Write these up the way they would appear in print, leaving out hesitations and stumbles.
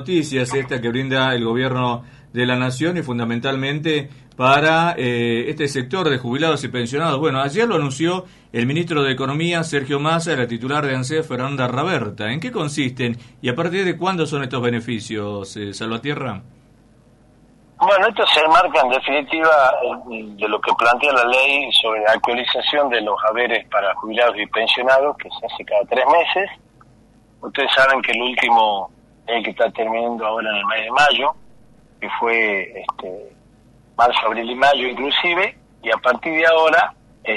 noticias esta que brinda el gobierno de la Nación y fundamentalmente para este sector de jubilados y pensionados. Bueno, ayer lo anunció el ministro de Economía, Sergio Massa, y la titular de ANSES, Fernanda Raberta. ¿En qué consisten y a partir de cuándo son estos beneficios, Salvatierra? Bueno, esto se enmarca en definitiva de lo que plantea la ley sobre la actualización de los haberes para jubilados y pensionados, que se hace cada 3 meses. Ustedes saben que el último es el que está terminando ahora en el mes de mayo, que fue marzo, abril y mayo inclusive, y a partir de ahora es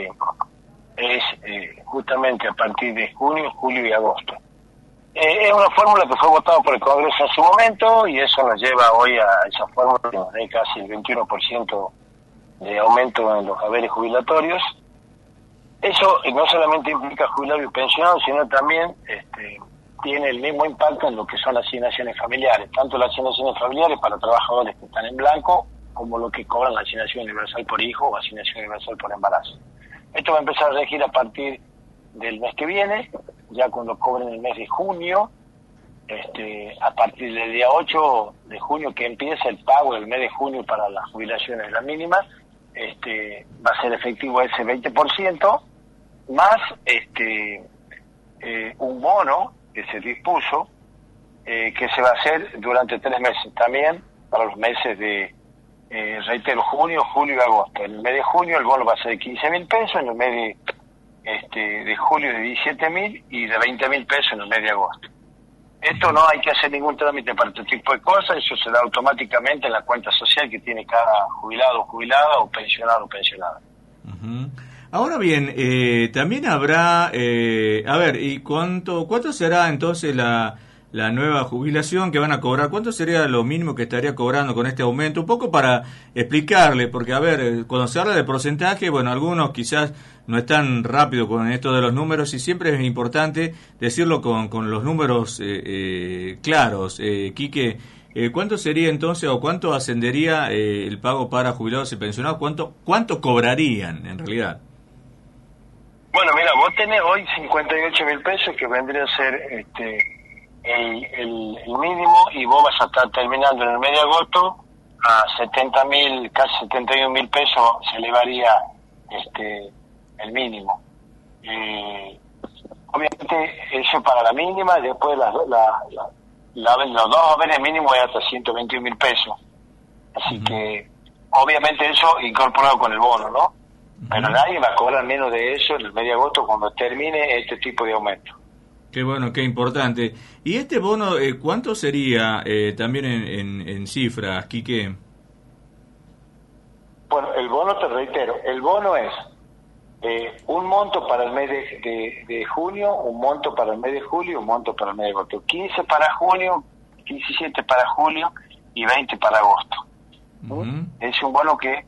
justamente a partir de junio, julio y agosto. Es una fórmula que fue votada por el Congreso en su momento y eso nos lleva hoy a esa fórmula que nos dé casi el 21% de aumento en los haberes jubilatorios. Eso no solamente implica jubilados y pensionados, sino también tiene el mismo impacto en lo que son las asignaciones familiares, tanto las asignaciones familiares para trabajadores que están en blanco como lo que cobran la asignación universal por hijo o asignación universal por embarazo. Esto va a empezar a regir a partir del mes que viene, ya cuando cobren el mes de junio, a partir del día 8 de junio que empieza el pago del mes de junio para las jubilaciones de la mínima, va a ser efectivo ese 20%, más un bono que se dispuso, que se va a hacer durante 3 meses también, para los meses de, reitero, junio, julio y agosto. En el mes de junio el bono va a ser de 15.000 pesos, en el mes de julio de 17.000 y de 20.000 pesos en el mes de agosto. Esto no hay que hacer ningún trámite para este tipo de cosas, eso se da automáticamente en la cuenta social que tiene cada jubilado o jubilada o pensionado o pensionada. Uh-huh. Ahora bien, también habrá, a ver, ¿y cuánto será entonces la nueva jubilación que van a cobrar? ¿Cuánto sería lo mínimo que estaría cobrando con este aumento? Un poco para explicarle, porque a ver, cuando se habla de porcentaje, bueno, algunos quizás no están rápido con esto de los números y siempre es importante decirlo con los números claros. Quique, ¿cuánto sería entonces o cuánto ascendería el pago para jubilados y pensionados? ¿Cuánto cobrarían en realidad? Bueno, mira, vos tenés hoy 58.000 pesos que vendría a ser el mínimo y vos vas a estar terminando en el mes de agosto a 70.000, casi 71.000 pesos se elevaría el mínimo. Obviamente eso para la mínima y después los dos haberes mínimos es hasta 121.000 pesos. Así que obviamente eso incorporado con el bono, ¿no? Pero nadie va a cobrar menos de eso en el mes de agosto cuando termine este tipo de aumento. Qué bueno, qué importante. ¿Y este bono cuánto sería también en cifras, Quique? Bueno, el bono, te reitero, el bono es un monto para el mes de junio, un monto para el mes de julio y un monto para el mes de agosto. 15 para junio, 17 para julio y 20 para agosto. Uh-huh. Es un bono que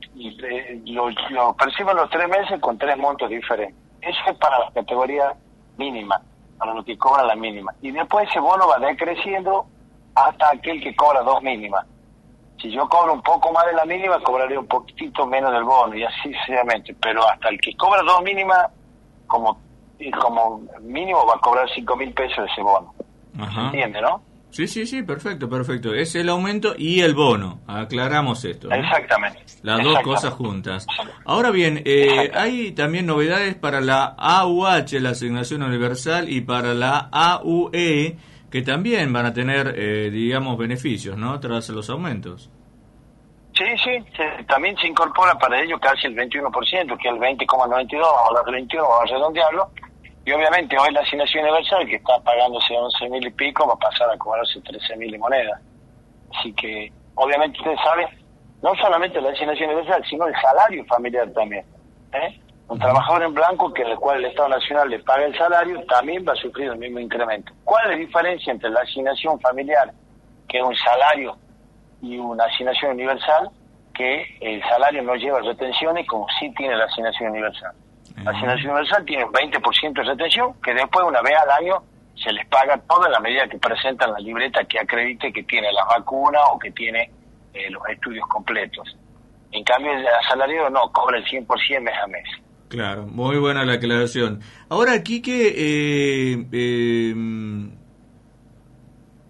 lo perciben los 3 meses con 3 montos diferentes. Eso es para la categoría mínima, para lo que cobra la mínima. Y después ese bono va decreciendo hasta aquel que cobra 2 mínimas. Si yo cobro un poco más de la mínima, cobraré un poquitito menos del bono, y así sucesivamente. Pero hasta el que cobra 2 mínimas, como mínimo va a cobrar 5.000 pesos de ese bono. Ajá. ¿Se entiende, no? Sí, perfecto. Es el aumento y el bono. Aclaramos esto, ¿no? Exactamente. Las dos cosas juntas. Ahora bien, hay también novedades para la AUH, la Asignación Universal, y para la AUE, que también van a tener, digamos, beneficios, ¿no? Tras los aumentos. Sí, también se incorpora para ello casi el 21%, que es el 20,92, vamos a hablar del 21, vamos a redondearlo. Y obviamente hoy la asignación universal, que está pagándose 11.000 y pico, va a pasar a cobrarse 13.000 y moneda. Así que, obviamente ustedes saben, no solamente la asignación universal, sino el salario familiar también. Un trabajador en blanco, que el cual el Estado Nacional le paga el salario, también va a sufrir el mismo incremento. ¿Cuál es la diferencia entre la asignación familiar, que es un salario, y una asignación universal, que el salario no lleva retenciones como sí tiene la asignación universal? La asignación universal tiene un 20% de retención, que después, una vez al año, se les paga todo en la medida que presentan la libreta que acredite que tiene las vacunas o que tiene los estudios completos. En cambio, el asalariado no, cobra el 100% mes a mes. Claro, muy buena la aclaración. Ahora, Quique,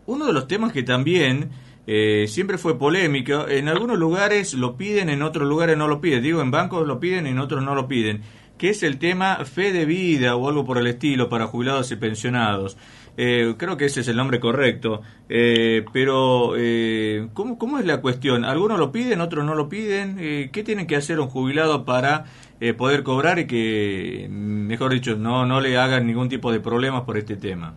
uno de los temas que también siempre fue polémico, en algunos lugares lo piden, en otros lugares no lo piden, digo, en bancos lo piden, en otros no lo piden, que es el tema fe de vida o algo por el estilo para jubilados y pensionados. Creo que ese es el nombre correcto, pero ¿cómo es la cuestión? ¿Algunos lo piden, otros no lo piden? ¿Qué tiene que hacer un jubilado para poder cobrar y que, mejor dicho, no le hagan ningún tipo de problemas por este tema?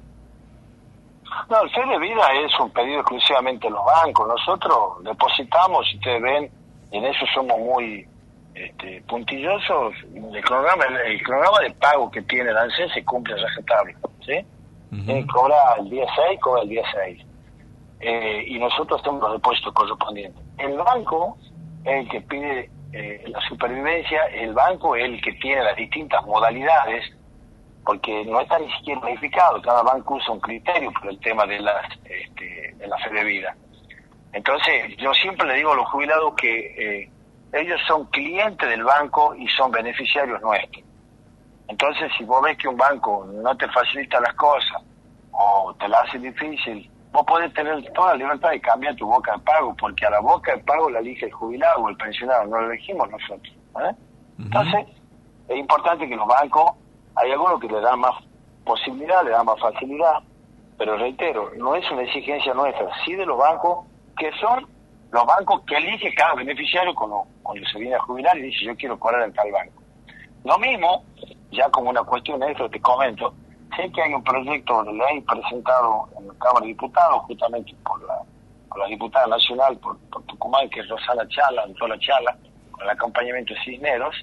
No, el fe de vida es un pedido exclusivamente de los bancos. Nosotros depositamos, si ustedes ven, y en eso somos muy puntillosos. El cronograma de pago que tiene el ANSES se cumple a rajatabla, ¿sí? Cobra el día 6, cobra el día 6. Y nosotros tenemos los depósitos correspondientes. El banco es el que pide la supervivencia, el banco es el que tiene las distintas modalidades, porque no está ni siquiera verificado, cada banco usa un criterio por el tema de la fe de vida. Entonces, yo siempre le digo a los jubilados que ellos son clientes del banco y son beneficiarios nuestros. Entonces, si vos ves que un banco no te facilita las cosas o te la hace difícil, vos podés tener toda la libertad de cambiar tu boca de pago, porque a la boca de pago la elige el jubilado o el pensionado, no la elegimos nosotros. Entonces, es importante que los bancos, hay algunos que le dan más posibilidad, le dan más facilidad, pero reitero, no es una exigencia nuestra, sí de los bancos, que son los bancos que elige cada beneficiario cuando se viene a jubilar y dice yo quiero cobrar en tal banco. Lo mismo, ya como una cuestión extra te comento, sé que hay un proyecto de ley presentado en la Cámara de Diputados, justamente por la diputada nacional, por Tucumán, que es Rosana Chala, doctora Chala, con el acompañamiento de Cisneros,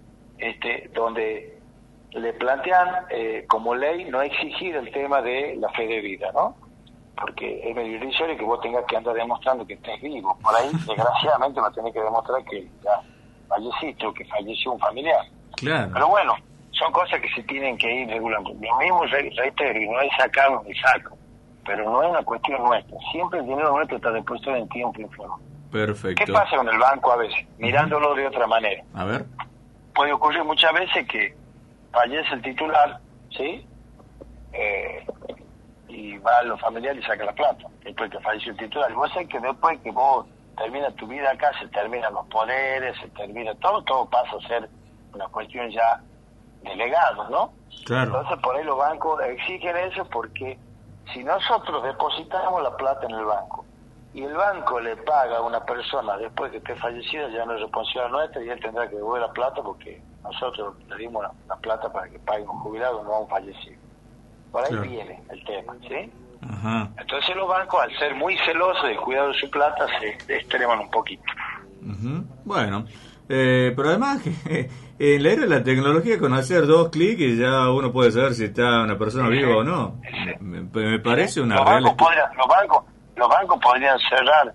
donde le plantean como ley no exigir el tema de la fe de vida, ¿no? Porque es medio irrisorio que vos tengas que andar demostrando que estés vivo. Por ahí, desgraciadamente, va a tener que demostrar que ya falleciste o que falleció un familiar. Claro. Pero bueno, son cosas que se tienen que ir regulando. Lo mismo, reitero, y no es sacarlo ni saco, pero no es una cuestión nuestra. Siempre el dinero nuestro está depuesto en tiempo y forma. Perfecto. ¿Qué pasa con el banco a veces? Mirándolo de otra manera. A ver. Puede ocurrir muchas veces que fallece el titular, ¿sí? Y va a los familiares y saca la plata, después que falleció el titular. Y vos sabés que después que vos terminas tu vida acá, se terminan los poderes, se termina todo pasa a ser una cuestión ya de legados, ¿no? Claro. Entonces por ahí los bancos exigen eso, porque si nosotros depositamos la plata en el banco y el banco le paga a una persona después que esté fallecida, ya no es responsabilidad nuestra y él tendrá que devolver la plata porque nosotros le dimos la plata para que pague un jubilado, no a un fallecido. Por ahí viene el tema, ¿sí? Ajá. Entonces los bancos, al ser muy celosos del cuidado de su plata, se extreman un poquito. Bueno, pero además en la era de la tecnología, con hacer 2 clics y ya uno puede saber si está una persona viva o no. Me parece una los real... Los bancos podrían cerrar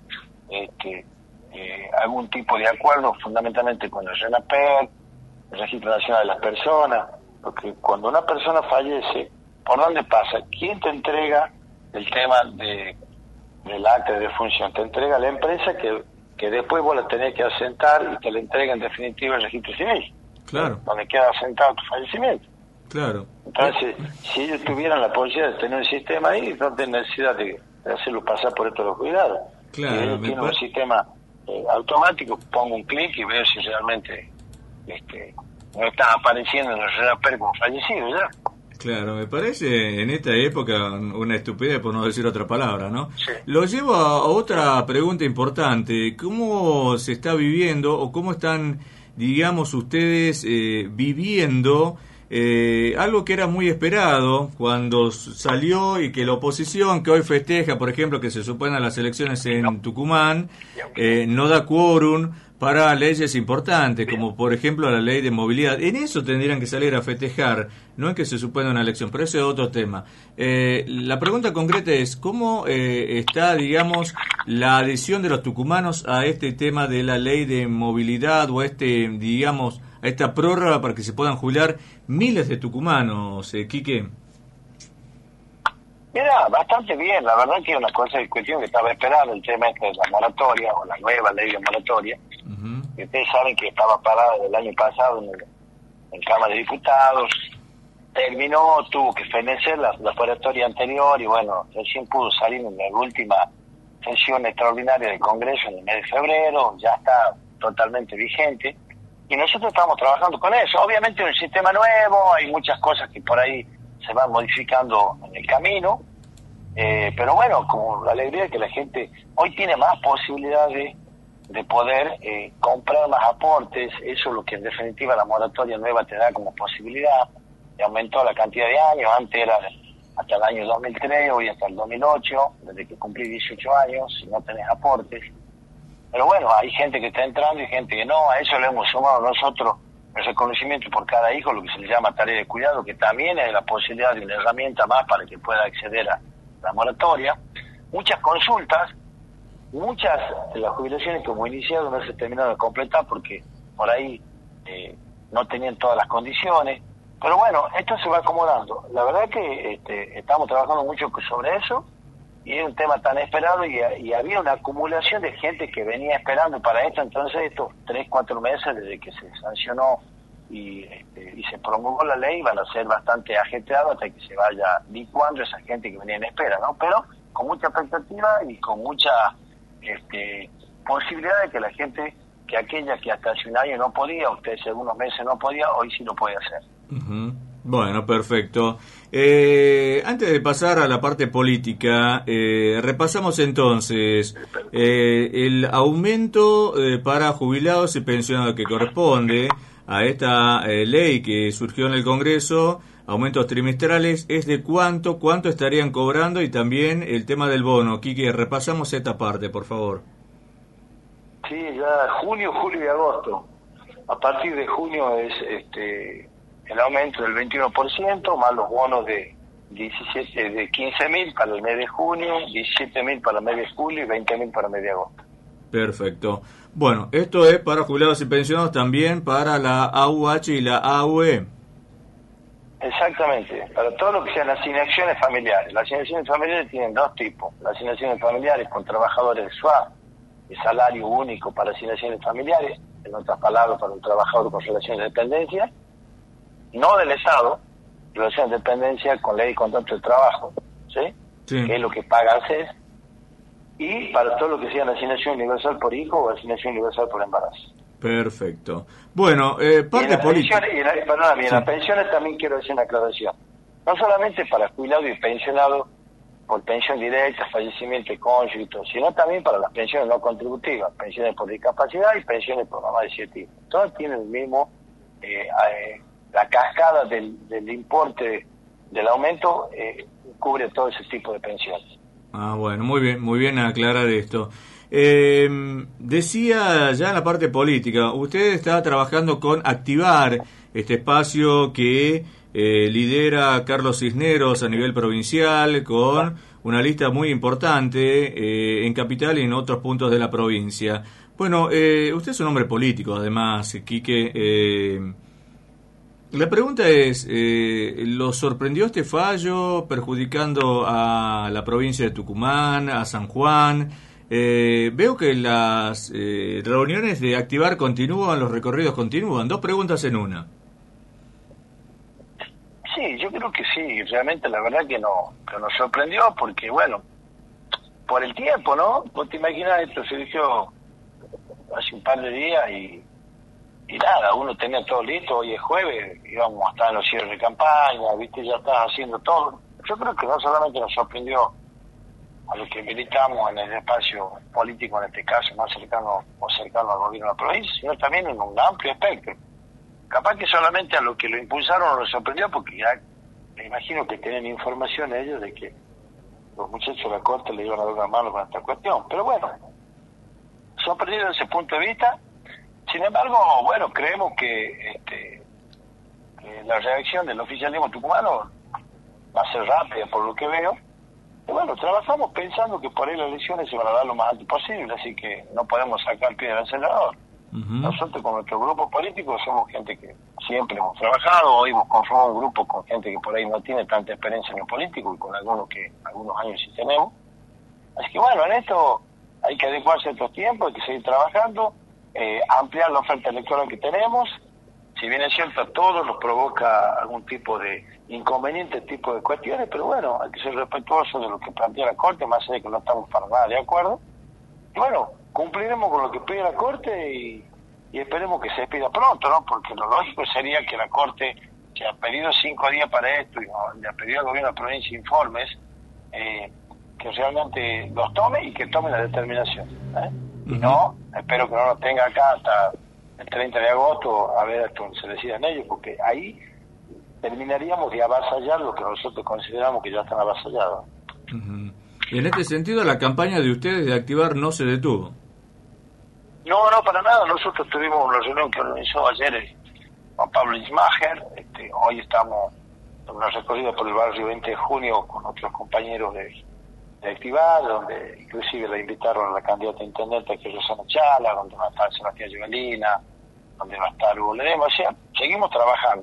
algún tipo de acuerdo, fundamentalmente con el RENAPER, el Registro Nacional de las Personas, porque cuando una persona fallece, ¿por dónde pasa? ¿Quién te entrega el tema del acta de defunción? Te entrega la empresa que después vos la tenés que asentar y te la entrega en definitiva el registro civil. Claro. Donde queda asentado tu fallecimiento. Claro. Entonces, si ellos tuvieran la posibilidad de tener un sistema ahí, no tienen necesidad de hacerlo pasar por estos los cuidados. Claro. Si ellos tienen un sistema automático, pongo un clic y veo si realmente no está apareciendo en el RENAPER como fallecido ya. Claro, me parece en esta época una estupidez, por no decir otra palabra, ¿no? Sí. Lo llevo a otra pregunta importante. ¿Cómo se está viviendo o cómo están, digamos, ustedes viviendo algo que era muy esperado cuando salió y que la oposición, que hoy festeja, por ejemplo, que se suponen las elecciones en Tucumán, no da quórum para leyes importantes, como por ejemplo la ley de movilidad? En eso tendrían que salir a festejar, no es que se supone una elección, pero ese es otro tema. La pregunta concreta es, ¿cómo está, digamos, la adhesión de los tucumanos a este tema de la ley de movilidad o digamos, a esta prórroga para que se puedan jubilar miles de tucumanos, Quique? Mira, bastante bien, la verdad que es una cosa de cuestión que estaba esperando, el tema de la moratoria o la nueva ley de moratoria. Que ustedes saben que estaba parada el año pasado en Cámara de Diputados, terminó, tuvo que fenecer la oratoria anterior y bueno, recién pudo salir en la última sesión extraordinaria del Congreso en el mes de febrero, ya está totalmente vigente y nosotros estamos trabajando con eso. Obviamente es un sistema nuevo, hay muchas cosas que por ahí se van modificando en el camino, pero bueno, como la alegría de que la gente hoy tiene más posibilidades de poder comprar más aportes, eso es lo que en definitiva la moratoria nueva te da como posibilidad. Aumentó la cantidad de años, antes era hasta el año 2003, hoy hasta el 2008, desde que cumplí 18 años, si no tenés aportes. Pero bueno, hay gente que está entrando y gente que no, a eso le hemos sumado nosotros el reconocimiento por cada hijo, lo que se le llama tarea de cuidado, que también es la posibilidad de una herramienta más para que pueda acceder a la moratoria. Muchas consultas, muchas de las jubilaciones que hemos iniciado no se terminaron de completar porque por ahí no tenían todas las condiciones. Pero bueno, esto se va acomodando. La verdad que estamos trabajando mucho sobre eso y es un tema tan esperado y había una acumulación de gente que venía esperando para esto. Entonces estos 3-4 meses desde que se sancionó y se promulgó la ley van a ser bastante ajetreados hasta que se vaya licuando esa gente que venía en espera, ¿no? Pero con mucha expectativa y con mucha posibilidad de que la gente, que aquella que hasta hace un año no podía, usted hace algunos meses no podía, hoy sí lo puede hacer. Uh-huh. Bueno, perfecto. Antes de pasar a la parte política, repasamos entonces el aumento para jubilados y pensionados que corresponde a esta ley que surgió en el Congreso, aumentos trimestrales, es de cuánto estarían cobrando y también el tema del bono. Quique, repasamos esta parte, por favor. Sí, ya junio, julio y agosto. A partir de junio es el aumento del 21%, más los bonos de 15.000 para el mes de junio, 17.000 para el mes de julio y 20.000 para el mes de agosto. Perfecto. Bueno, esto es para jubilados y pensionados, también para la AUH y la AUE. Exactamente, para todo lo que sean asignaciones familiares. Las asignaciones familiares tienen dos tipos. Las asignaciones familiares con trabajadores de SUA, de salario único para asignaciones familiares, en otras palabras, para un trabajador con relaciones de dependencia, no del Estado, relaciones de dependencia con ley y contrato de trabajo, ¿sí? Sí. Que es lo que paga ANSES, y para todo lo que sea la asignación universal por hijo o asignación universal por embarazo. Perfecto. Bueno, parte política. En las pensiones también quiero decir una aclaración. No solamente para jubilados y pensionados por pensión directa, fallecimiento de cónyuge y todo, sino también para las pensiones no contributivas, pensiones por discapacidad y pensiones por mamá de 7 hijos. Todas tienen el mismo, la cascada del importe del aumento cubre todo ese tipo de pensiones. Ah, bueno, muy bien aclarar esto. Decía ya en la parte política, usted está trabajando con Activar, este espacio que lidera Carlos Cisneros a nivel provincial, con una lista muy importante en Capital y en otros puntos de la provincia. Bueno, usted es un hombre político, además, Quique. La pregunta es, ¿lo sorprendió este fallo perjudicando a la provincia de Tucumán, a San Juan? Veo que las reuniones de Activar continúan, los recorridos continúan. Dos preguntas en una. Sí, yo creo que sí. Realmente la verdad que nos sorprendió porque, bueno, por el tiempo, ¿no? Vos te imaginas, esto se dijo hace un par de días y nada, uno tenía todo listo, hoy es jueves, íbamos a estar en los cierres de campaña, viste, ya estás haciendo todo. Yo creo que no solamente nos sorprendió a los que militamos en el espacio político, en este caso más cercano al gobierno de la provincia, sino también en un amplio espectro. Capaz que solamente a los que lo impulsaron no nos sorprendió, porque ya me imagino que tienen información ellos de que los muchachos de la corte le iban a dar una mano con esta cuestión. Pero bueno, sorprendido desde ese punto de vista. Sin embargo, bueno, creemos que la reacción del oficialismo tucumano va a ser rápida por lo que veo. Y bueno, trabajamos pensando que por ahí las elecciones se van a dar lo más alto posible, así que no podemos sacar pie del acelerador. Uh-huh. Nosotros con nuestro grupo político somos gente que siempre hemos trabajado, hoy hemos conformado un grupo con gente que por ahí no tiene tanta experiencia en lo político y con algunos años sí tenemos. Así que bueno, en esto hay que adecuarse a estos tiempos, hay que seguir trabajando. Ampliar la oferta electoral que tenemos, Si bien es cierto, a todos nos provoca algún tipo de inconveniente, tipo de cuestiones, pero bueno, hay que ser respetuoso de lo que plantea la Corte, más allá de que no estamos para nada de acuerdo. Y bueno, cumpliremos con lo que pide la Corte y esperemos que se despida pronto, ¿no? Porque lo lógico sería que la Corte, que ha pedido 5 días para esto y le ha pedido al gobierno de la provincia informes, que realmente los tome y que tome la determinación. Y no, espero que no los tenga acá hasta el 30 de agosto, a ver hasta donde se decidan ellos, porque ahí terminaríamos de avasallar lo que nosotros consideramos que ya están avasallados. Y en este sentido, la campaña de ustedes de activar no se detuvo. No, no, para nada. Nosotros tuvimos una reunión que organizó ayer Juan Pablo Ismacher. Hoy estamos en una recorrida por el barrio 20 de junio con otros compañeros de activar, donde inclusive la invitaron a la candidata a intendente, que es Rosana Chala, donde va a estar Sebastián Giovellina, donde va a estar Hugo Ledesma. O sea, seguimos trabajando.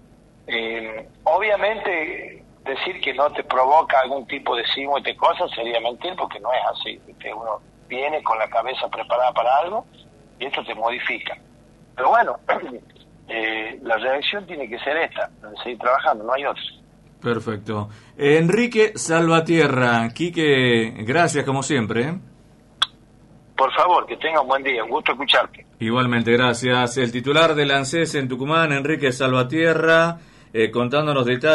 Obviamente, decir que no te provoca algún tipo de sismo y de cosas sería mentir, porque no es así. Uno viene con la cabeza preparada para algo y esto te modifica. Pero bueno, la reacción tiene que ser esta, seguir trabajando, no hay otra. Perfecto. Enrique Salvatierra, Quique, gracias como siempre. Por favor, que tenga un buen día, un gusto escucharte. Igualmente, gracias. El titular del ANSES en Tucumán, Enrique Salvatierra, contándonos detalles.